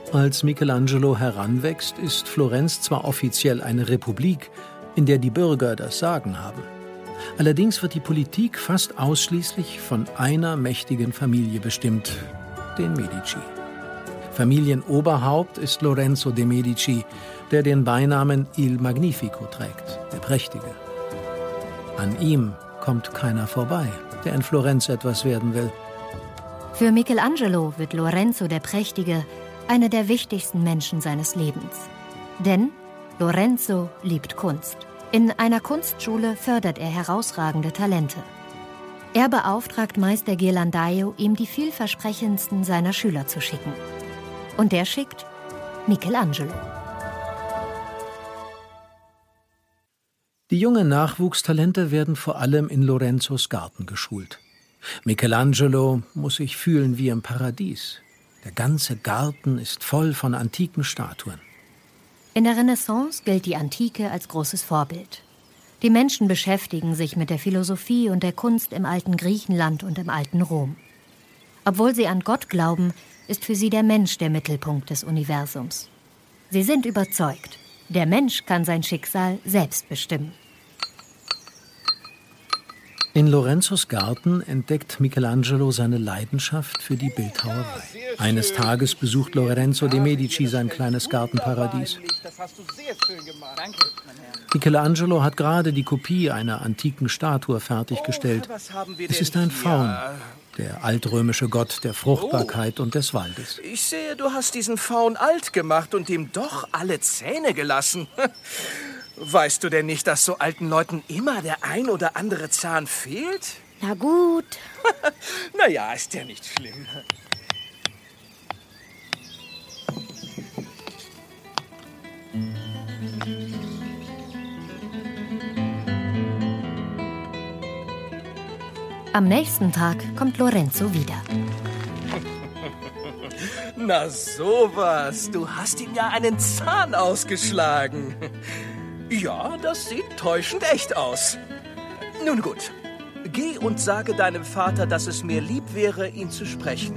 Als Michelangelo heranwächst, ist Florenz zwar offiziell eine Republik, in der die Bürger das Sagen haben. Allerdings wird die Politik fast ausschließlich von einer mächtigen Familie bestimmt, den Medici. Familienoberhaupt ist Lorenzo de' Medici, der den Beinamen Il Magnifico trägt, der Prächtige. An ihm kommt keiner vorbei, der in Florenz etwas werden will. Für Michelangelo wird Lorenzo der Prächtige einer der wichtigsten Menschen seines Lebens. Denn Lorenzo liebt Kunst. In einer Kunstschule fördert er herausragende Talente. Er beauftragt Meister Ghirlandaio, ihm die vielversprechendsten seiner Schüler zu schicken. Und der schickt Michelangelo. Die jungen Nachwuchstalente werden vor allem in Lorenzos Garten geschult. Michelangelo muss sich fühlen wie im Paradies. Der ganze Garten ist voll von antiken Statuen. In der Renaissance gilt die Antike als großes Vorbild. Die Menschen beschäftigen sich mit der Philosophie und der Kunst im alten Griechenland und im alten Rom. Obwohl sie an Gott glauben, ist für sie der Mensch der Mittelpunkt des Universums. Sie sind überzeugt, der Mensch kann sein Schicksal selbst bestimmen. In Lorenzos Garten entdeckt Michelangelo seine Leidenschaft für die Bildhauerei. Eines Tages besucht Lorenzo de' Medici sein kleines Gartenparadies. Michelangelo hat gerade die Kopie einer antiken Statue fertiggestellt. Es ist ein Faun, der altrömische Gott der Fruchtbarkeit und des Waldes. Ich sehe, du hast diesen Faun alt gemacht und ihm doch alle Zähne gelassen. Weißt du denn nicht, dass so alten Leuten immer der ein oder andere Zahn fehlt? Na gut. Naja, ist ja nicht schlimm. Am nächsten Tag kommt Lorenzo wieder. Na sowas, du hast ihm ja einen Zahn ausgeschlagen. Ja, das sieht täuschend echt aus. Nun gut, geh und sage deinem Vater, dass es mir lieb wäre, ihn zu sprechen.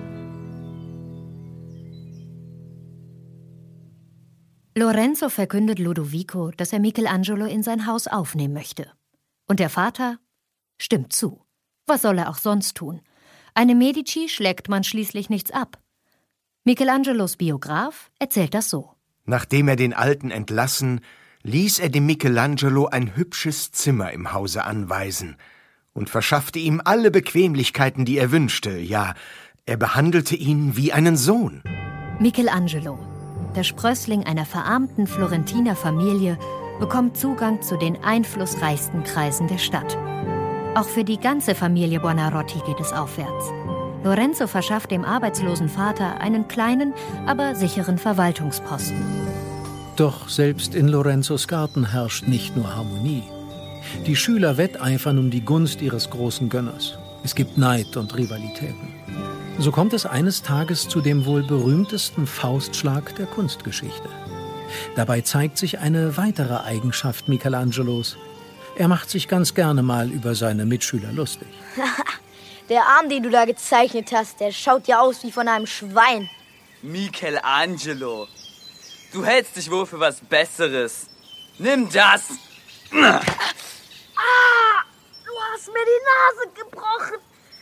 Lorenzo verkündet Lodovico, dass er Michelangelo in sein Haus aufnehmen möchte. Und der Vater stimmt zu. Was soll er auch sonst tun? Einem Medici schlägt man schließlich nichts ab. Michelangelos Biograf erzählt das so. Nachdem er den Alten entlassen, ließ er dem Michelangelo ein hübsches Zimmer im Hause anweisen und verschaffte ihm alle Bequemlichkeiten, die er wünschte. Ja, er behandelte ihn wie einen Sohn. Michelangelo, der Sprössling einer verarmten Florentiner Familie, bekommt Zugang zu den einflussreichsten Kreisen der Stadt. Auch für die ganze Familie Buonarroti geht es aufwärts. Lorenzo verschafft dem arbeitslosen Vater einen kleinen, aber sicheren Verwaltungsposten. Doch selbst in Lorenzos Garten herrscht nicht nur Harmonie. Die Schüler wetteifern um die Gunst ihres großen Gönners. Es gibt Neid und Rivalitäten. So kommt es eines Tages zu dem wohl berühmtesten Faustschlag der Kunstgeschichte. Dabei zeigt sich eine weitere Eigenschaft Michelangelos. Er macht sich ganz gerne mal über seine Mitschüler lustig. Der Arm, den du da gezeichnet hast, der schaut ja aus wie von einem Schwein. Michelangelo, du hältst dich wohl für was Besseres. Nimm das! Ah! Du hast mir die Nase gebrochen!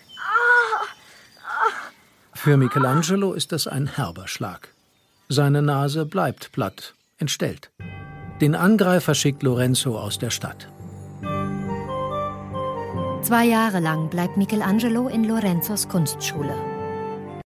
Für Michelangelo ist das ein herber Schlag. Seine Nase bleibt platt, entstellt. Den Angreifer schickt Lorenzo aus der Stadt. 2 Jahre lang bleibt Michelangelo in Lorenzos Kunstschule.